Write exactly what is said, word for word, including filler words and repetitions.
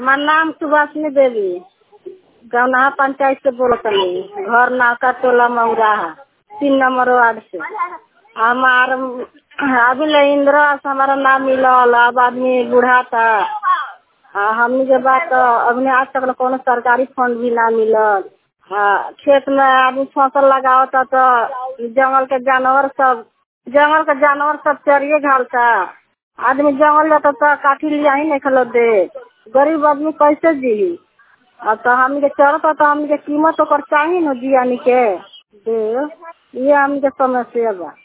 हमार नाम सुभाषिनी देवी गौनाहा पंचायत से बोलतनी। घर नाका टोला मऊराहा तीन नंबर वार्ड से। हमार अभी ले इंदिरा आवास हमारा नाम मिलल। अब आदमी बूढ़ा था हमनी के बात अभी आज तक कोनो सरकारी फंड भी ना मिलल। हाँ, खेत में आदमी फसल लगावता तो जंगल के जानवर सब जंगल के जानवर सब चरिए घालता। आदमी जंगल जाता तो काठी लिया ही नहीं खलो दे। गरीब आदमी कैसे जी? अब तो हमनी के चलता तो हमनी के कीमत ओकर चाहिए न जियानी के दे। ये हमनी के समस्या बा।